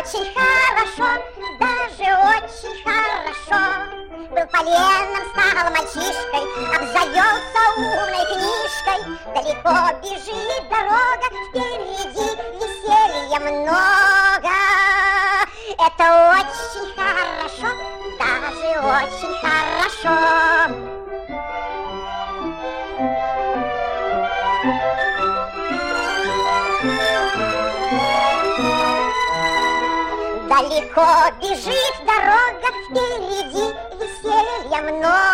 очень хорошо, даже очень хорошо. Был поленом, стал мальчишкой, обзавелся умной книжкой. Далеко бежит дорога, впереди веселья много. Это очень хорошо, даже очень хорошо. Далеко бежит дорога, впереди веселья много.